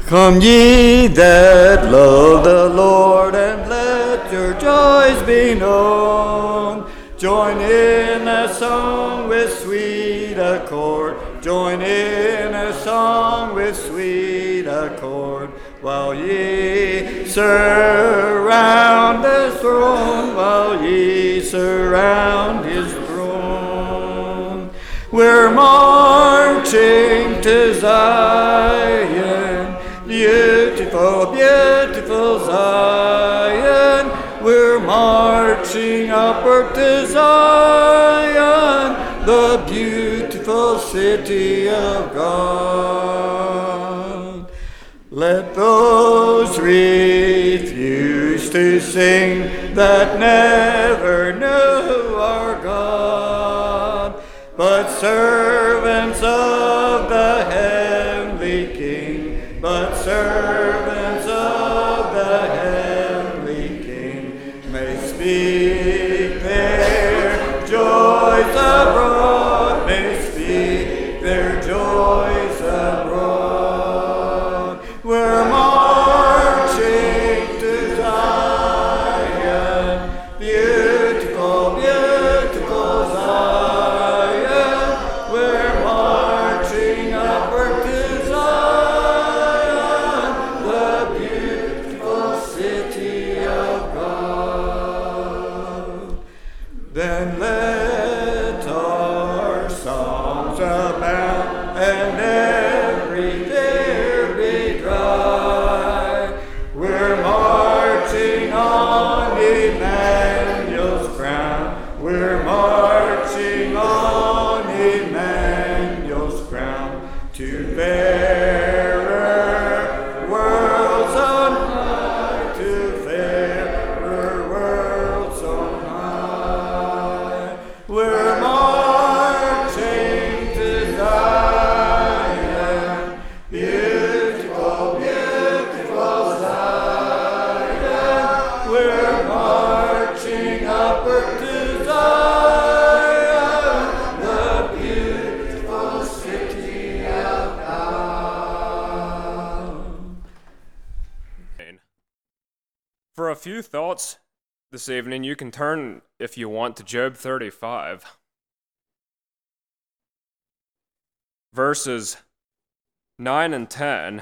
Come ye that love the Lord, and let your joys be known. Join in a song with sweet accord. Join in a song with sweet accord. While ye surround the throne, while ye surround his throne. We're marching to Zion, beautiful, beautiful Zion. We're marching upward to Zion, the beautiful city of God. Let those refuse to sing that never knew our God, but servants of the heavenly King, but servants of the heavenly King, may speak their joys abroad, may speak their joys abroad. We're marching to Zion, beautiful, beautiful Zion. We're marching upward to Zion, the beautiful city of God. Then let our songs abound, and every tear be dry. We're marching on Emmanuel's crown. We're marching on Emmanuel's crown, to fairer worlds on high, to fairer worlds on high. We're marching to Zion, beautiful, beautiful Zion. We're marching upward to Zion, the beautiful city of God. For a few thoughts this evening, you can turn, if you want, to Job 35. Verses 9 and 10.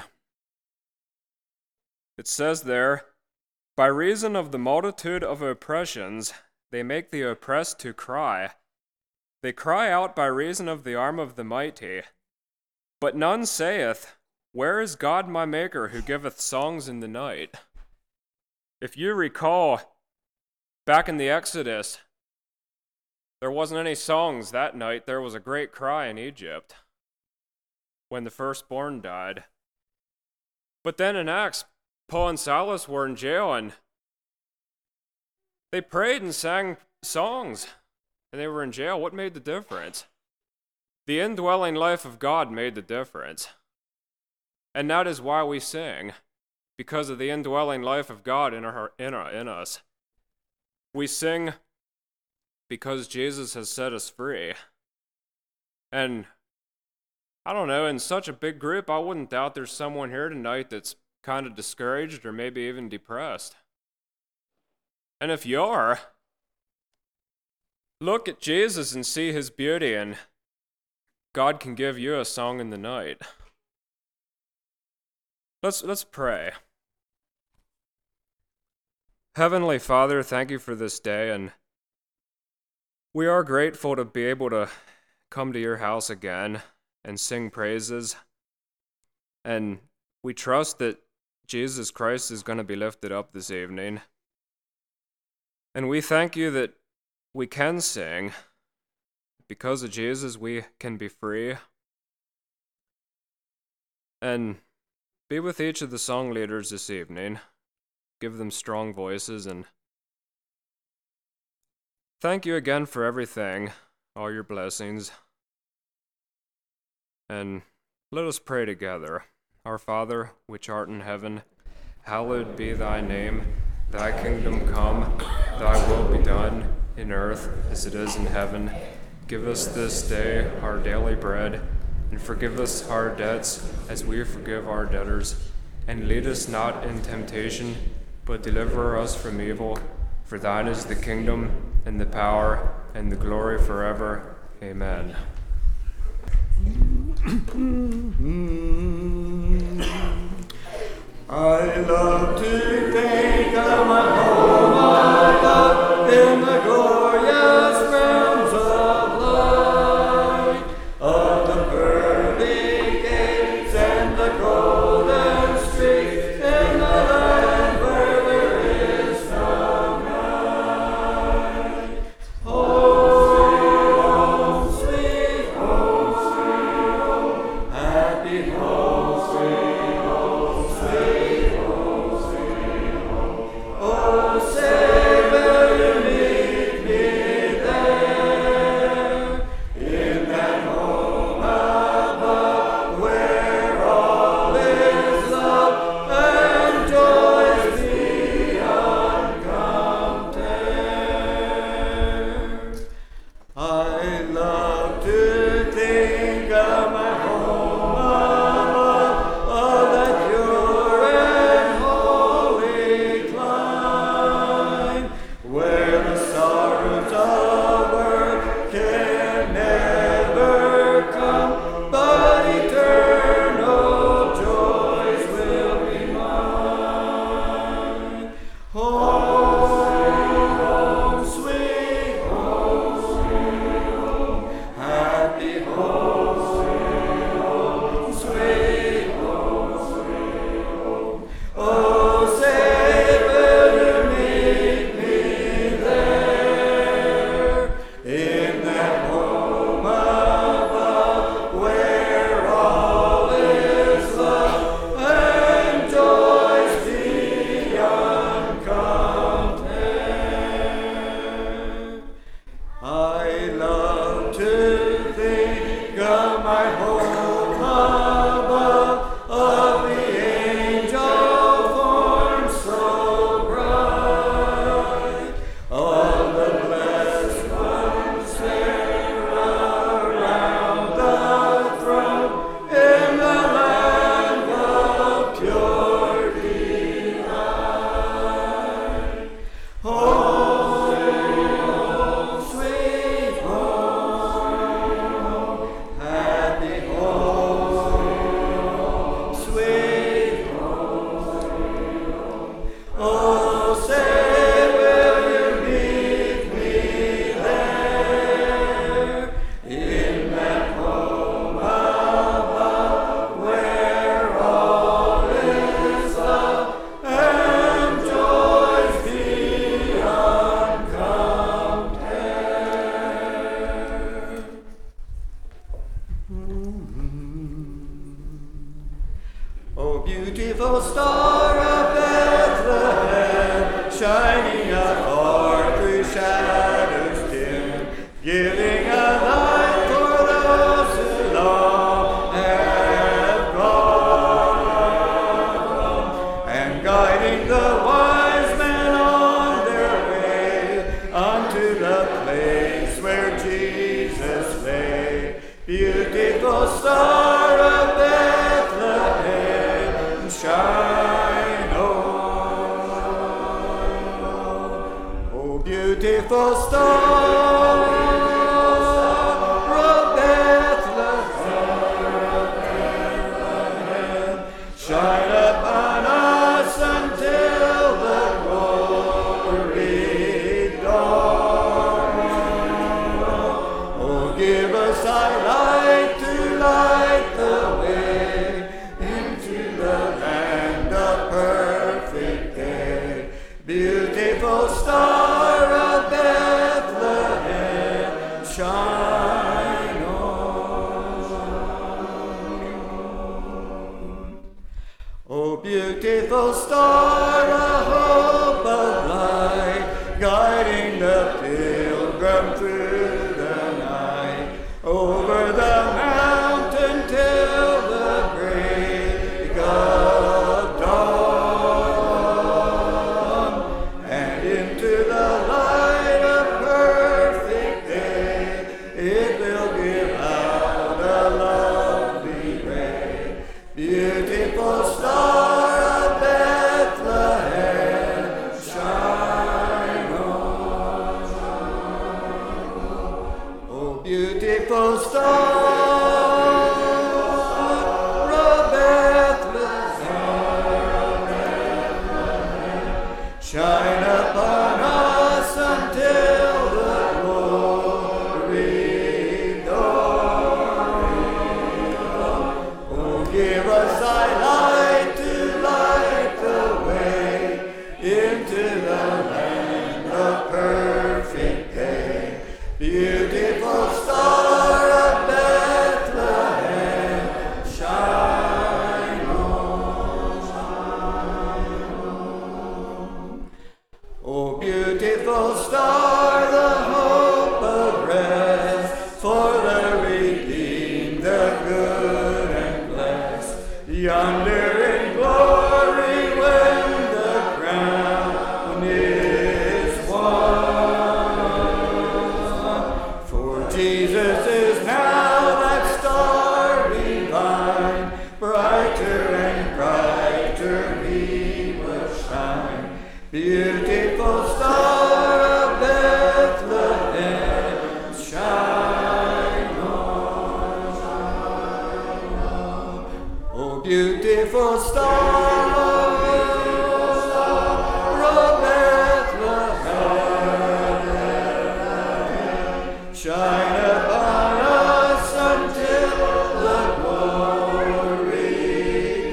It says there, "By reason of the multitude of oppressions, they make the oppressed to cry. They cry out by reason of the arm of the mighty. But none saith, Where is God my Maker, who giveth songs in the night?" If you recall, back in the Exodus, there wasn't any songs that night. There was a great cry in Egypt when the firstborn died. But then in Acts, Paul and Silas were in jail, and they prayed and sang songs, and they were in jail. What made the difference? The indwelling life of God made the difference. And that is why we sing, because of the indwelling life of God in us. We sing because Jesus has set us free. And I don't know, in such a big group, I wouldn't doubt there's someone here tonight that's kind of discouraged or maybe even depressed. And if you are, look at Jesus and see his beauty, and God can give you a song in the night. Let's pray. Heavenly Father, thank you for this day, and we are grateful to be able to come to your house again and sing praises. And we trust that Jesus Christ is going to be lifted up this evening. And we thank you that we can sing. Because of Jesus, we can be free. And be with each of the song leaders this evening. Give them strong voices, and thank you again for everything, all your blessings. And let us pray together. Our Father, which art in heaven, hallowed be thy name. Thy kingdom come, thy will be done, in earth as it is in heaven. Give us this day our daily bread, and forgive us our debts as we forgive our debtors. and lead us not in temptation, but deliver us from evil. For thine is the kingdom, and the power, and the glory forever. Amen. I love to think of my home, I love in the glorious realms of light, of the pearly gates and the golden streets, in the land where there is no night. Home, sweet home, sweet home, happy home, sweet home, sweet home, sweet home. Oh, say will you meet me there, in that home above, where all is love and joys beyond compare. I love to think of my home above, of that pure and holy clime, where the sorrows of earth can never come, but eternal joys will be mine. Home, sweet home, sweet home, happy home, sweet home, sweet home, sweet home. Oh, say will you meet me there, in that home above, where all is love and joys beyond compare. I love to think of my home above, of the angel forms so bright, of the blessed ones there around the throne, in the land of pure delight. Home, sweet home, happy home, sweet home. Oh, say will you meet me there, in that home above, where all is love and joys beyond compare. Oh, beautiful star of Bethlehem, shining afar through shadows dim, giving a light for those who long have gone, and guiding the wise men on their way unto the place where Jesus lay. Beautiful star of Bethlehem, shine on. Oh, beautiful star of Bethlehem, shine upon us until the glory dawn. Oh, give us thy light to light the way into the land of perfect day. Beautiful star of Bethlehem, shine on. Oh, beautiful star, a hope of light, guiding the pilgrim through the night, over the mountain till the break of dawn, and into the light of perfect day, it will give out a lovely ray. Beautiful star give us thy light to light the way into the land of perfect day. Beautiful star of Bethlehem, shine on, shine on. Oh, beautiful star, the hope of rest for the redeemed, the good and blessed. Yonder in glory when the crown is won. For Jesus is now that star divine, brighter and brighter he will shine. Beautiful star of Bethlehem, shine on, shine on. Oh, beautiful star of Bethlehem, shine upon us until the glory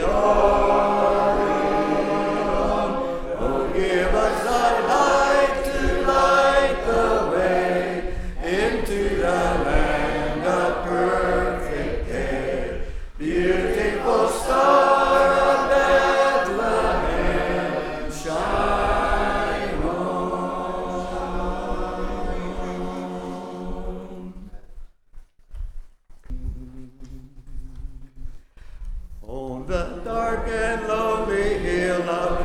dawn. Oh, give us thy light to light the way into the land of perfect day. Beautiful star of Bethlehem, shine on. On the dark and lonely hill of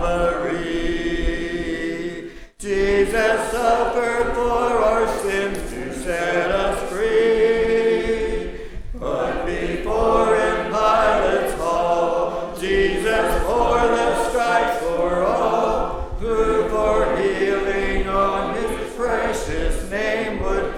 Calvary, Jesus suffered for our sins to set us free. But before in Pilate's hall, Jesus bore the stripes for all, who for healing on his precious name would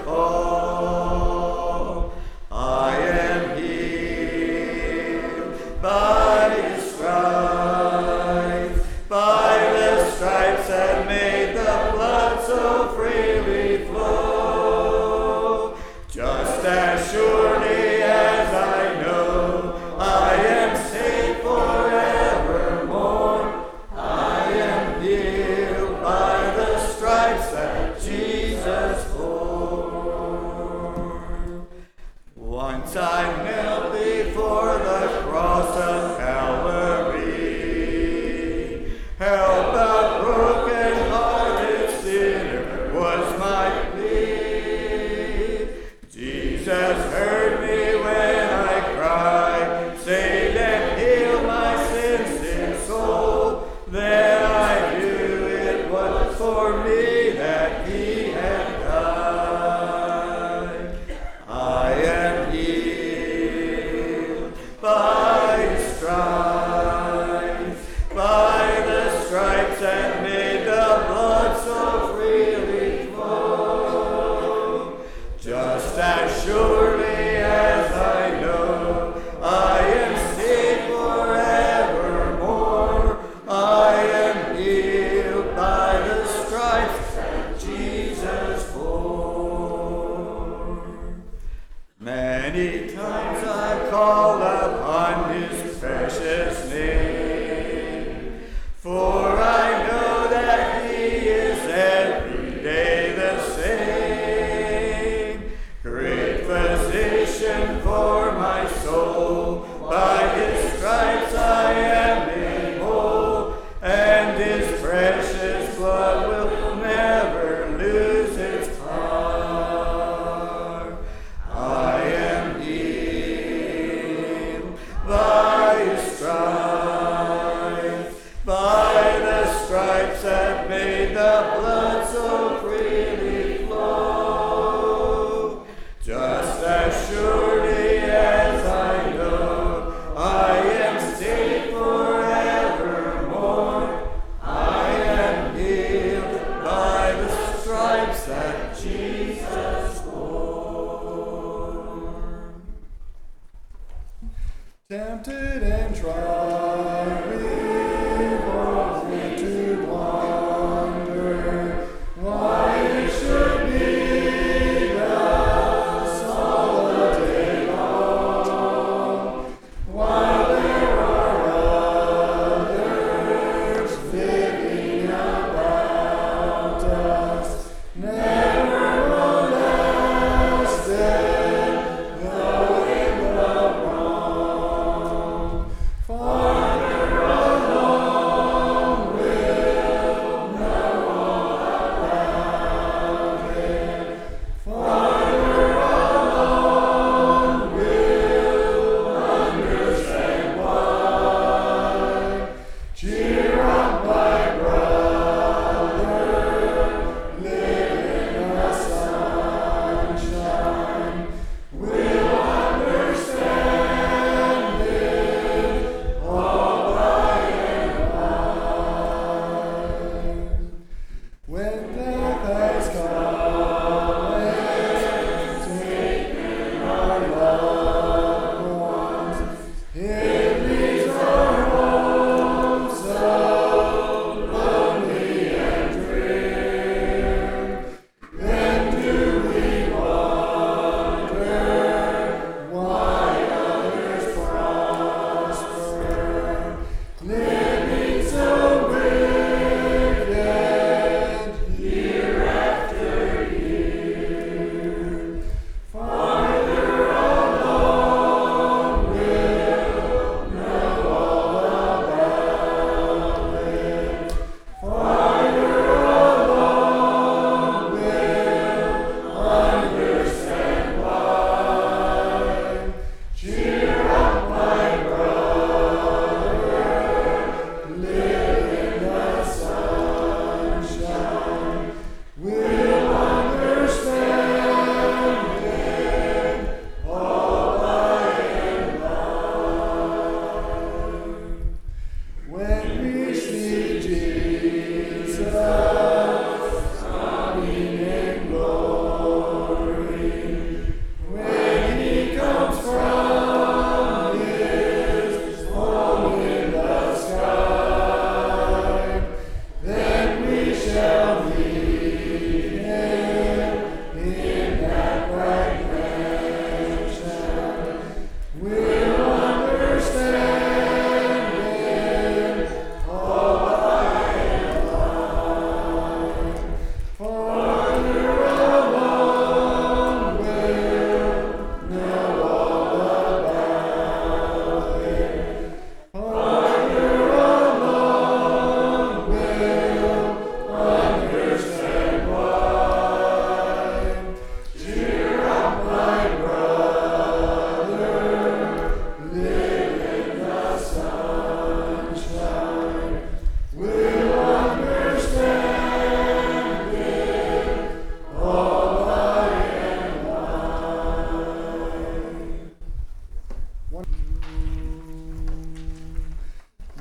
call. I am healed by his stripes, by the stripes that made the blood so freely flow. Just as surely as I know I am saved forevermore, I am healed by the stripes that Jesus bore. Once I knelt before the cross of Calvary, help a broken-hearted sinner was my plea. Jesus heard me when I cried, saved and healed my sin-sick soul. Then I knew it was for me that he had died. I am healed by his stripes, by the stripes that made the blood so freely flow. Just as surely as I know I am saved forevermore, I am healed by the stripes that Jesus bore. Many times I called upon his precious name, for I know that he is every day the same. Great physician for my soul, by his stripes I am made whole, and his precious blood will never lose its power. I am healed by his stripes, by the stripes that made the blood so freely flow. Just as surely as I know I am saved forevermore, I am healed by the stripes that Jesus bore. Tempted and tried, we want to wonder why it should be thus all the day long. Why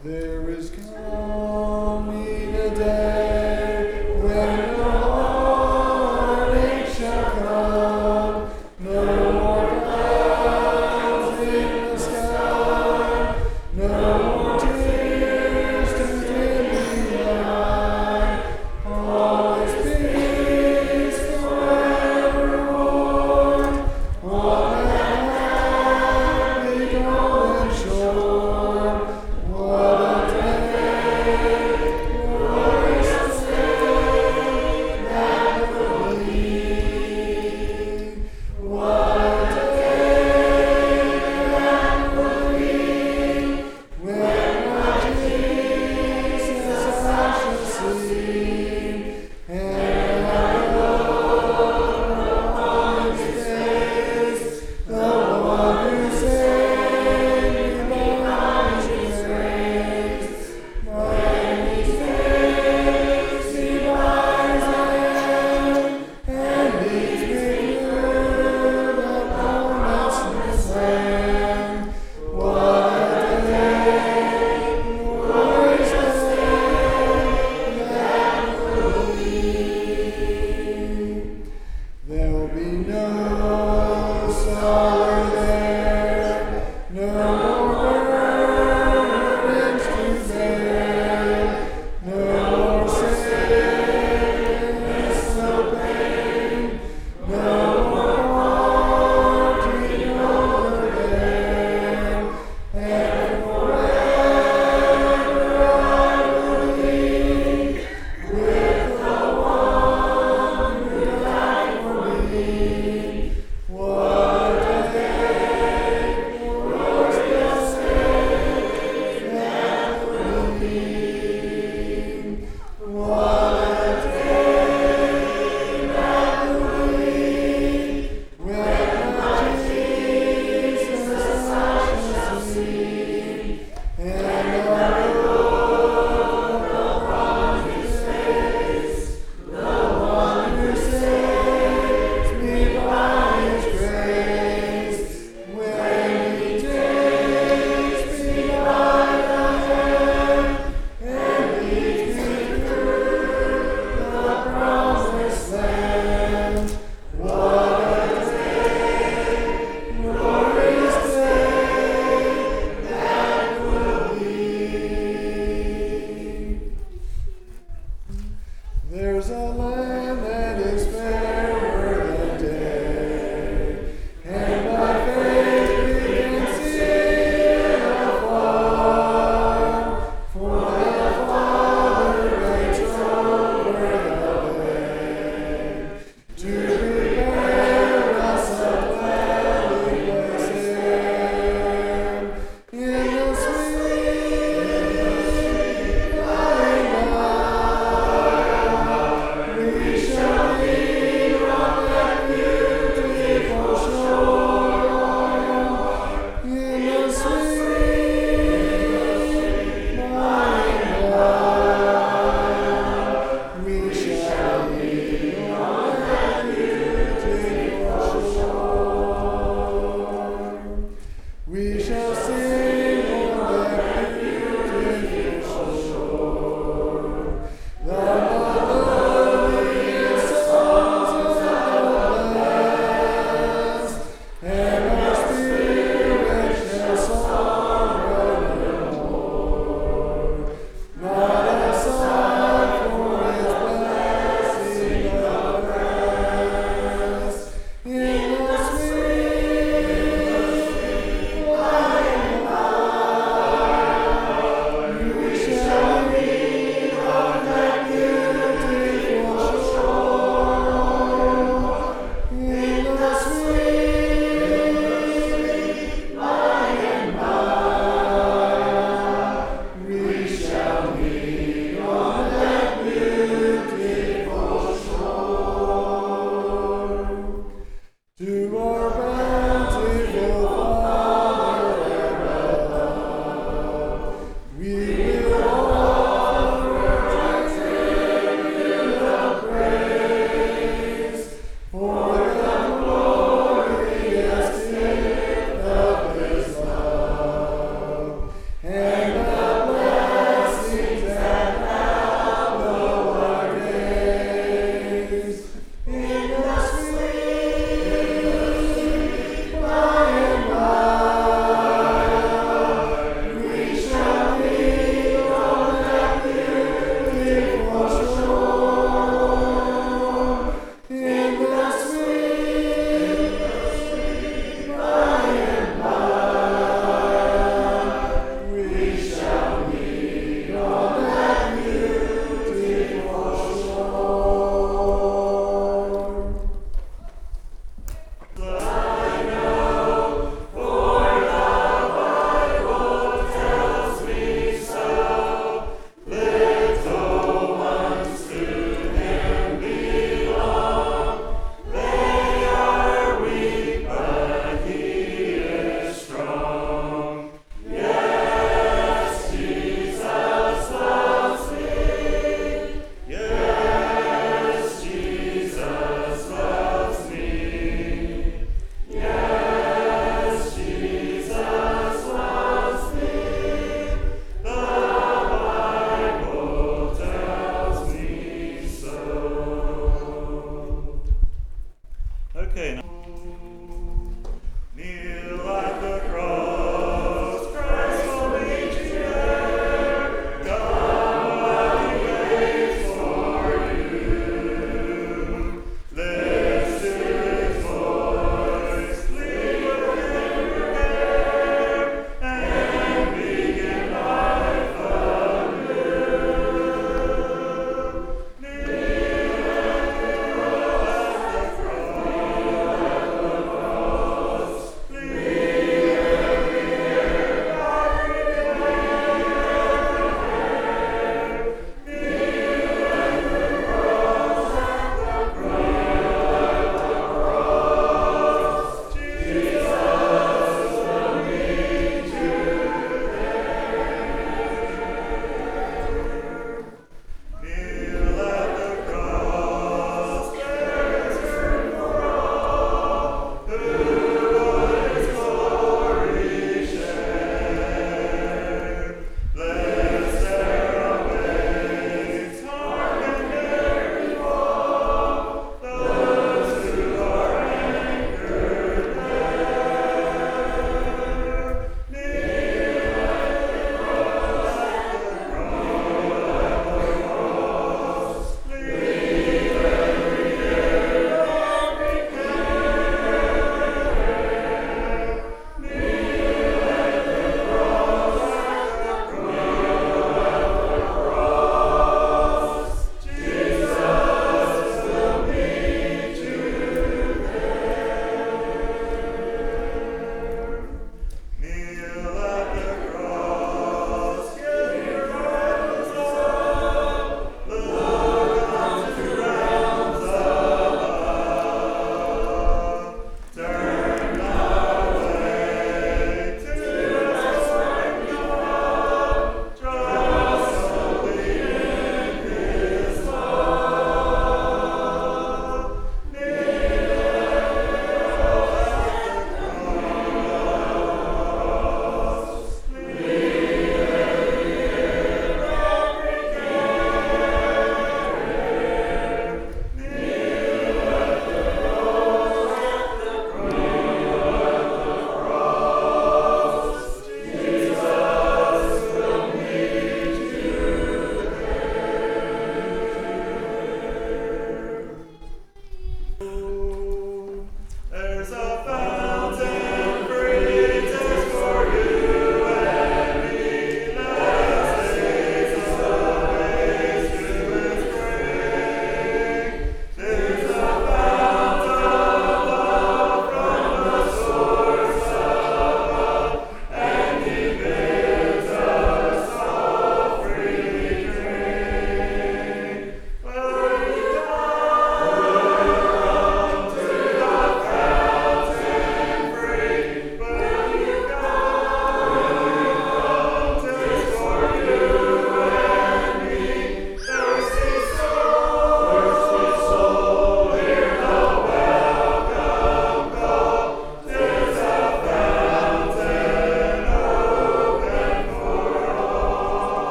There is coming a day when the heartache shall come. No more clouds in the sky. No more tears to dim the eye. Always peace forevermore. On that happy golden shore. What a day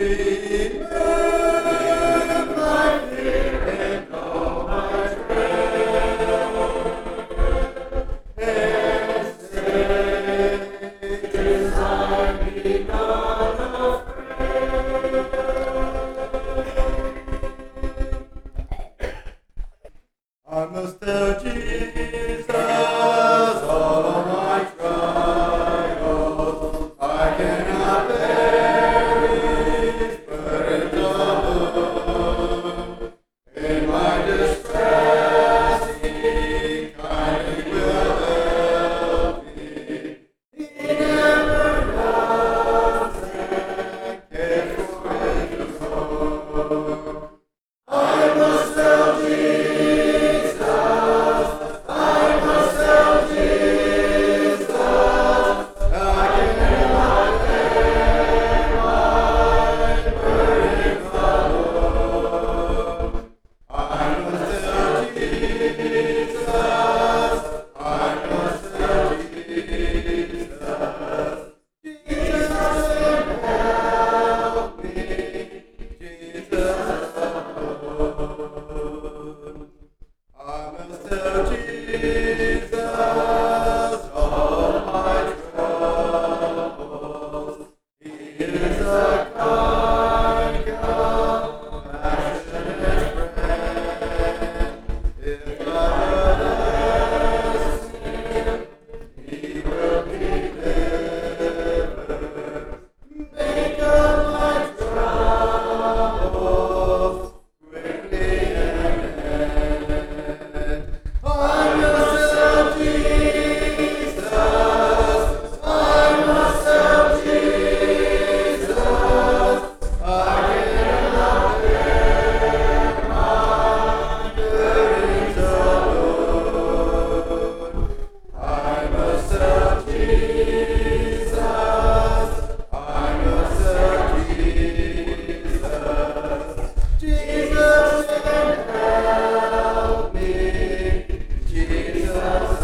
I must tell Jesus all of my trials. I cannot bear His burdens alone. In my distress, He kindly will help me. He never does and cares for His own. I must tell Jesus. I must tell Jesus. I cannot bear my burdens alone. I must tell Jesus. I must tell Jesus. Jesus can help me. Jesus alone. I must tell Jesus all my troubles. He is a kind, compassionate friend. If I ask Him, He will deliver. Make of my troubles quickly and end. I must tell Jesus. I must tell Jesus. I cannot bear my burdens alone. I must tell Jesus. I must tell Jesus. Jesus can help me. Jesus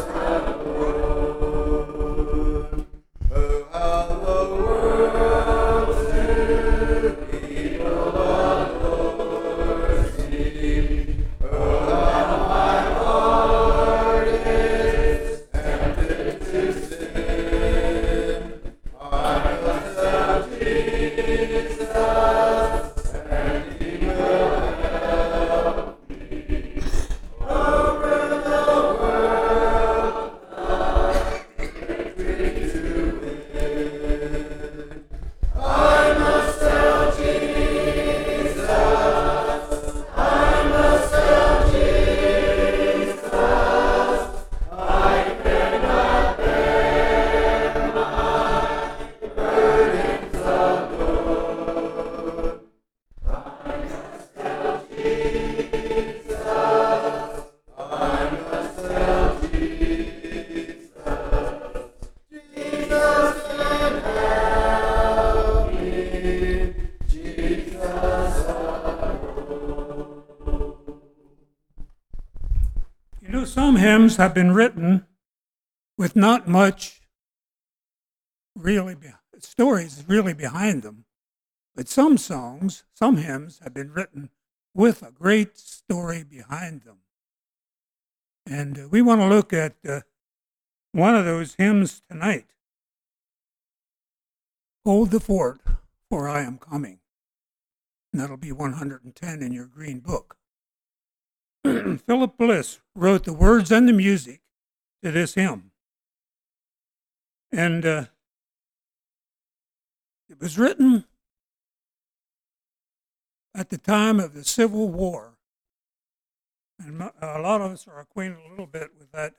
alone. Oh, how the world to people adores Thee. Oh, how my heart is tempted to sin. I must tell Jesus, and He will help me. Over the world, victory to win. I must tell Jesus. I must tell Jesus. I cannot bear my burdens alone. I must tell Jesus. I must tell Jesus. Jesus can help me. Jesus alone. You know, some hymns have been written with not much stories really behind them. But some songs, some hymns have been written with a great story behind them. And we want to look at one of those hymns tonight. Hold the fort, for I am coming. And that'll be 110 in your green book. Philip Bliss wrote the words and the music to this hymn. And it was written at the time of the Civil War. And a lot of us are acquainted a little bit with that,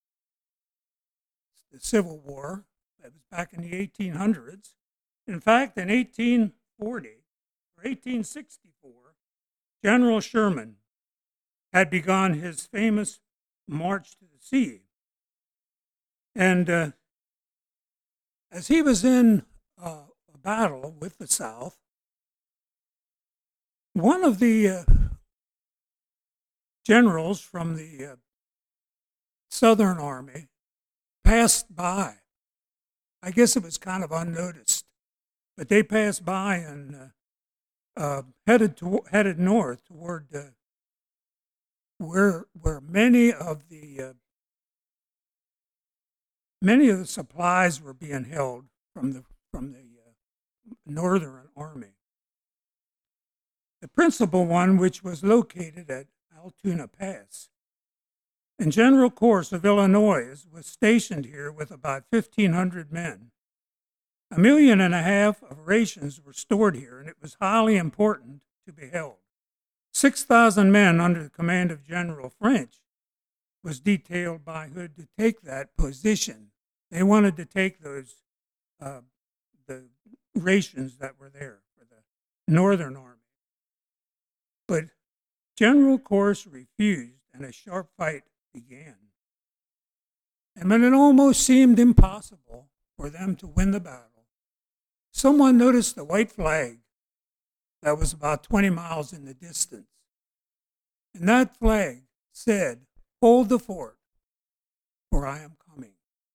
the Civil War. That was back in the 1800s. In fact, in 1840 or 1864, General Sherman had begun his famous March to the Sea. And as he was in a battle with the South, one of the generals from the Southern Army passed by. I guess it was kind of unnoticed, but they passed by and headed north toward where many of the supplies were being held from the Northern Army. The principal one, which was located at Altoona Pass. And General Corse of Illinois was stationed here with about 1,500 men. 1.5 million of rations were stored here, and it was highly important to be held. 6,000 men under the command of General French was detailed by Hood to take that position. They wanted to take those the rations that were there for the Northern Army. But General Corse refused, and a sharp fight began. And when it almost seemed impossible for them to win the battle, someone noticed the white flag that was about 20 miles in the distance. And that flag said, "Hold the fort, for I am coming."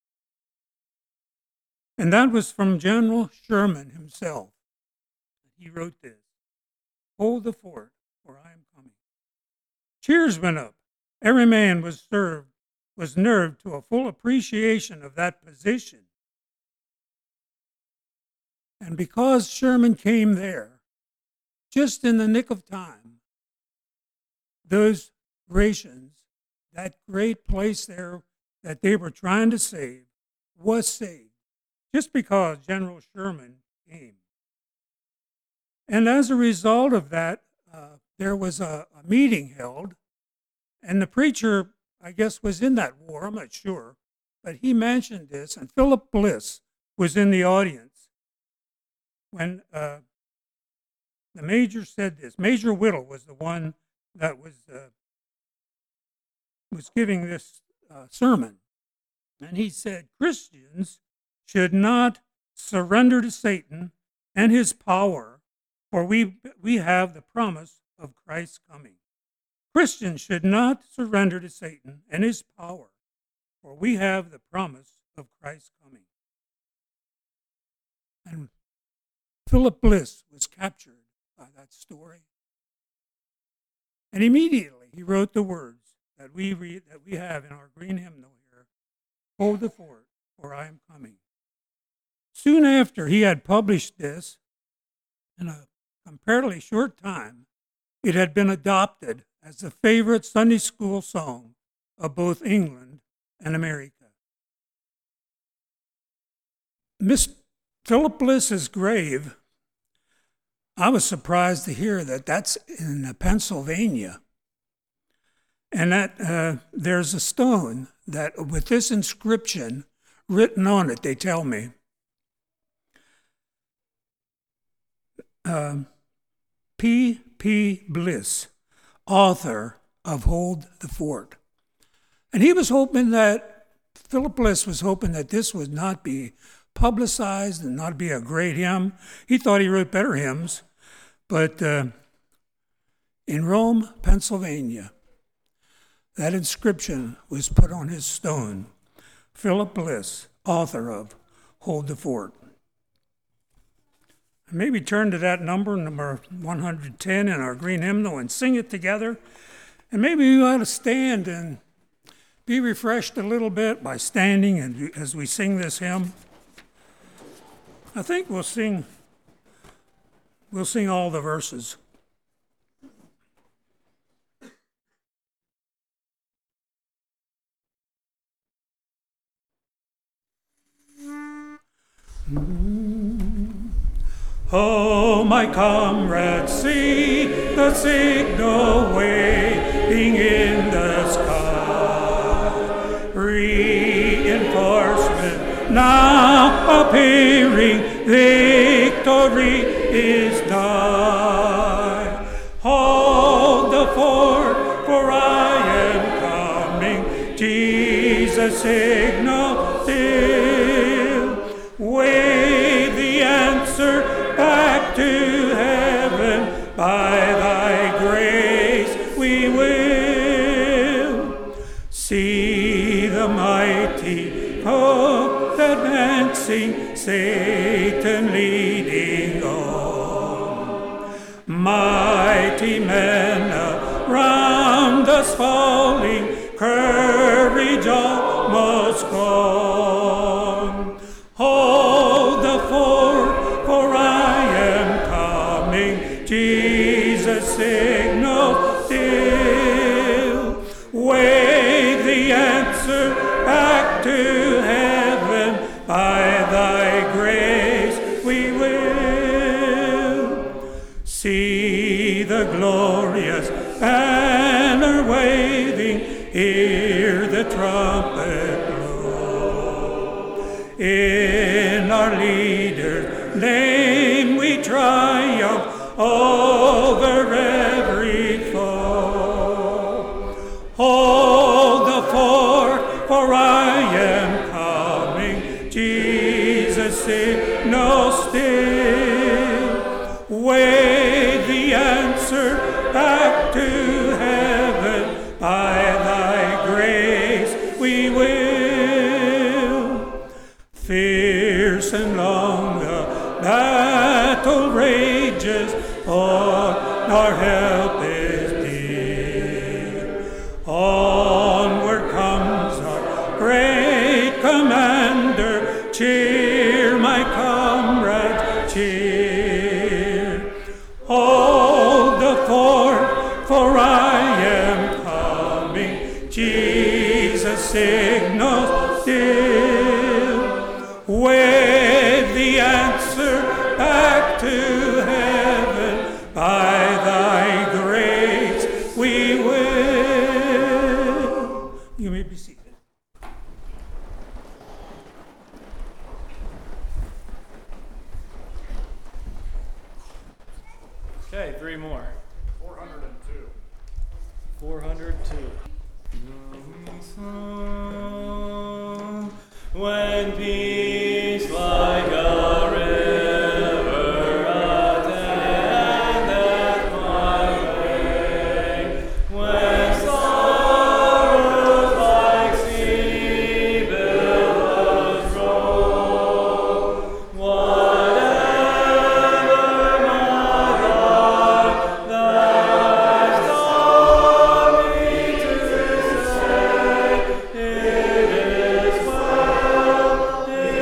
And that was from General Sherman himself. He wrote this, "Hold the fort, for I am coming." Cheers went up. Every man was nerved to a full appreciation of that position. And because Sherman came there, just in the nick of time, those rations, that great place there that they were trying to save, was saved, just because General Sherman came. And as a result of that, there was a meeting held, and the preacher, I guess, was in that war, I'm not sure, but he mentioned this, and Philip Bliss was in the audience when the major said this. Major Whittle was the one that was giving this sermon, and he said, "Christians should not surrender to Satan and his power, for we have the promise of Christ's coming." Christians should not surrender to Satan and his power, for we have the promise of Christ's coming. And Philip Bliss was captured by that story. And immediately he wrote the words that we have in our green hymnal here, "Hold the fort, for I am coming." Soon after he had published this, in a comparatively short time, it had been adopted as the favorite Sunday school song of both England and America. Miss Philip Bliss's grave, I was surprised to hear that that's in Pennsylvania. And that there's a stone that with this inscription written on it, they tell me, P. Bliss, author of Hold the Fort. And he was hoping that, Philip Bliss was hoping that this would not be publicized and not be a great hymn. He thought he wrote better hymns. But in Rome, Pennsylvania, that inscription was put on his stone. Philip Bliss, author of Hold the Fort. Maybe turn to that number 110 in our green hymnal and sing it together. And maybe you ought to stand and be refreshed a little bit by standing and as we sing this hymn. I think we'll sing all the verses. Oh, my comrades, see the signal waving in the sky. Reinforcement now appearing, victory is nigh. Hold the fort, for I am coming, Jesus' signal still. Wave the answer back to heaven, by thy grace we will. See the mighty hope advancing, Satan leading on. Mighty men around us falling, courage almost gone. Hold the fort, for I am coming, Jesus signal still. Wave the answer back to heaven, by thy grace we will. See the glorious banner waving, hear the trumpet blow. In our leader's name we triumph over every foe. Hold the fort, for I am coming, Jesus signal still. Wave the answer back to heaven, by thy grace we will. Fierce and long the battle rages, for our help is near. Onward comes our great commander, cheer my comrades, cheer. Hold the fort, for I am coming, Jesus signal still. Wave the answer back to heaven, by thy grace we will. You may be seated. Okay, three more. 402. 402. When peace like a river attendeth my way, when sorrows like sea billows roll, whatever my God thou hast taught me to say, it is well, it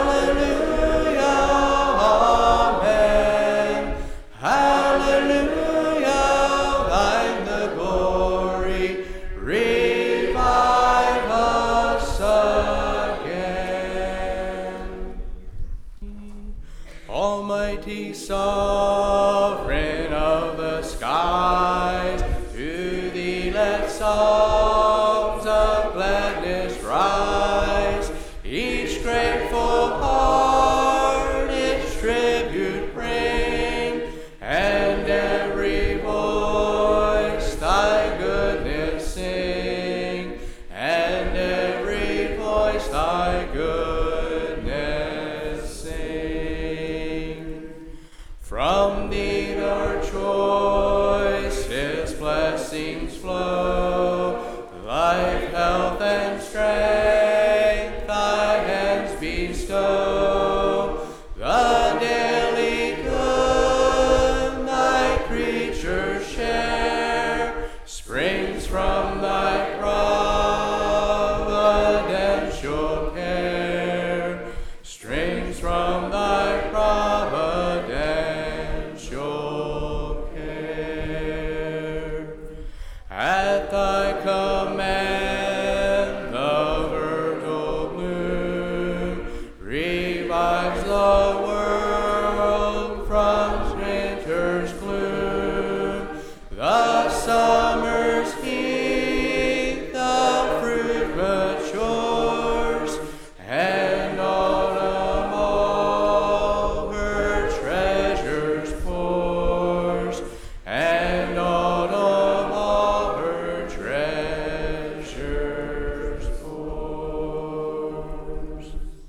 Almighty Sovereign of the skies, to thee let songs of gladness rise. Each grateful heart its tribute bring, and every voice thy goodness sing, and every voice thy goodness sing. From thee our choicest blessings flow, life, health, and strength thy hands bestow. The daily good thy creatures share springs from thy providential care, springs from thy providential care. At thy command the myrtle bloom revives the world from winter's gloom. The summer's heat the fruit matures, and autumn all her treasures pours, and autumn all her treasures pours.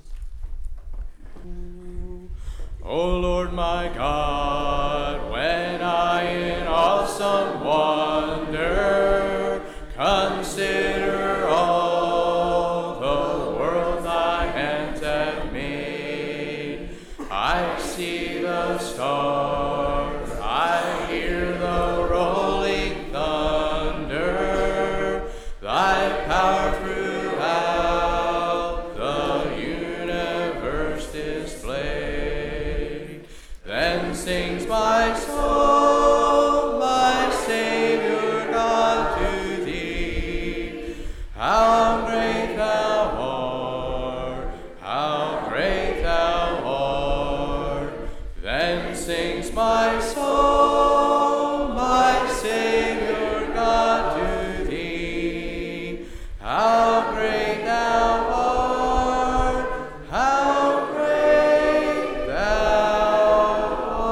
O Lord my God, when I in awesome wonder consider all the world thy hands have made, I see the stars, I hear the rolling thunder, thy power throughout the universe displayed. Then sings my soul, my Savior God, to thee. How great thou art, how great thou art. Then sings my soul, my Savior God, to thee. How great thou art, how great thou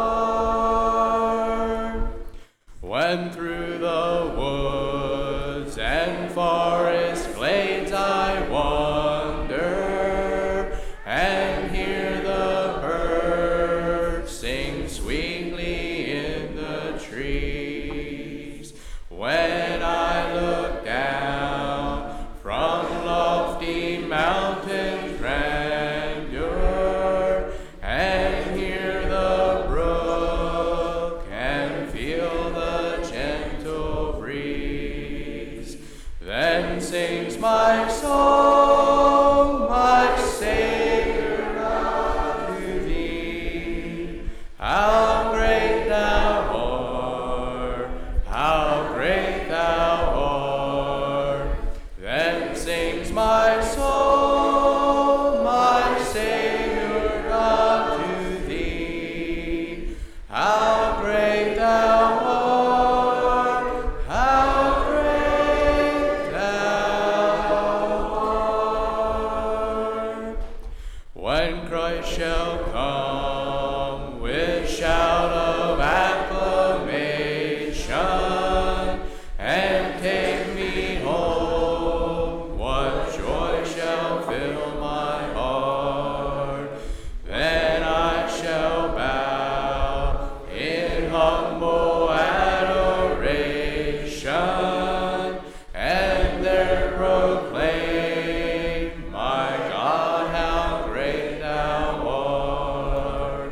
art. When through the woods and forest glades I wander, and hear the birds sing sweetly in the trees, when I look down from lofty mountain grandeur, and hear the brook and feel the gentle breeze, then sings my soul, my Savior God, to thee. How great thou art, how great thou art. Then sings my soul, my Savior God, to thee. How great thou art, how great thou art. When Christ shall come with shout of acclamation and take me home, what joy shall fill my heart. Then I shall bow in humble adoration, and there proclaim, my God, how great thou art.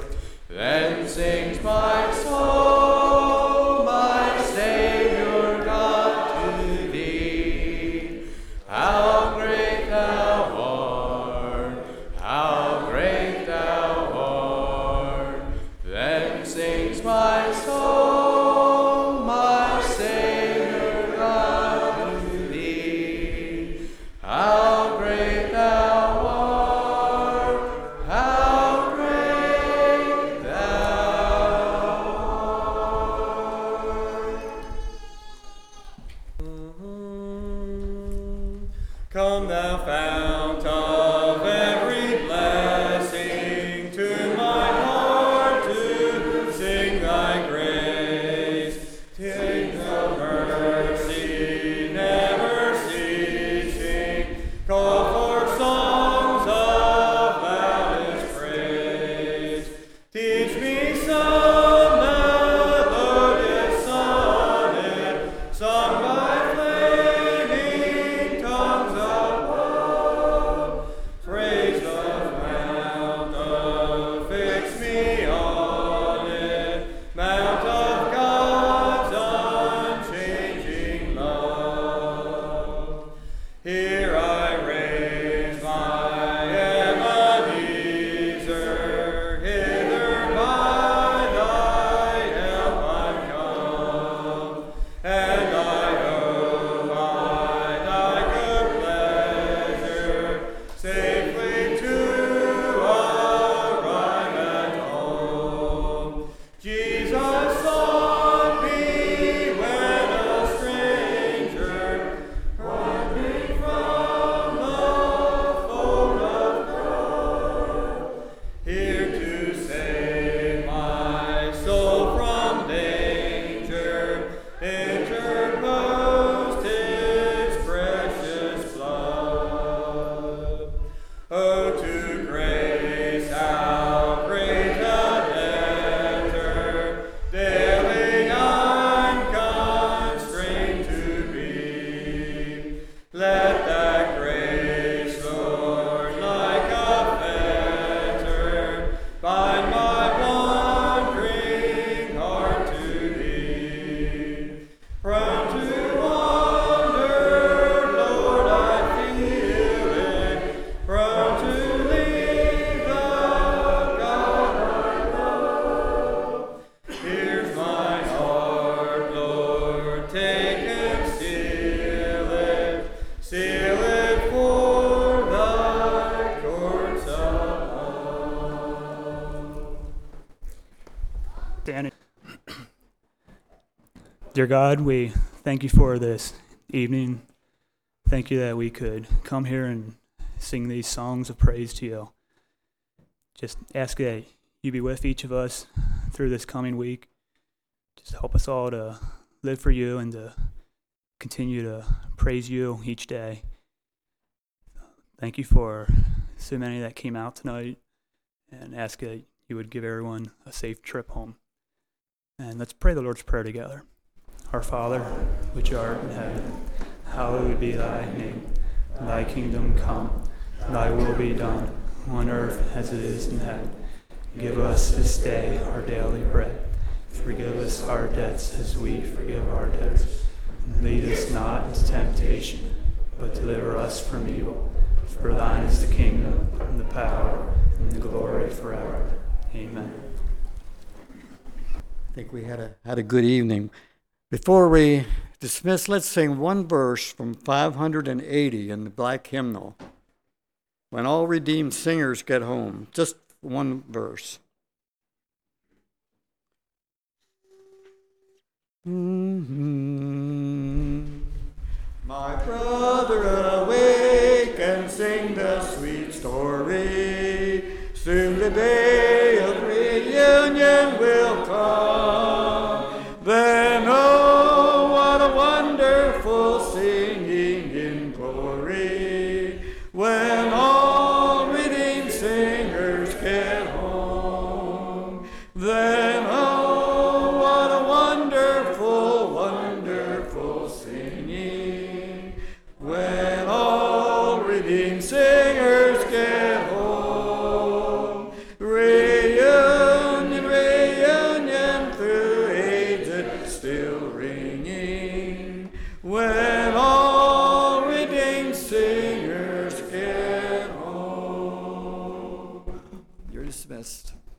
standing. Dear God, we thank you for this evening. Thank you that we could come here and sing these songs of praise to you. Just ask that you be with each of us through this coming week. Just help us all to live for you and to continue to praise you each day. Thank you for so many that came out tonight, and ask that you would give everyone a safe trip home. And let's pray the Lord's Prayer together. Our Father, which art in heaven, hallowed be thy name. Thy kingdom come, thy will be done, on earth as it is in heaven. Give us this day our daily bread. Forgive us our debts as we forgive our debtors. And lead us not into temptation, but deliver us from evil. For thine is the kingdom, and the power, and the glory forever. Amen. I think we had a good evening. Before we dismiss, let's sing one verse from 580 in the Black Hymnal. When all redeemed singers get home. Just one verse. My brother, awake and sing the sweet story. Soon the day of reunion will come. Then, oh, what a wonderful singing in glory. When all redeemed singers get home. Then, oh, what a wonderful, wonderful singing. When all redeemed singers get home. Reunion, reunion through ages still ringing. When all redeemed singers get home. You're dismissed.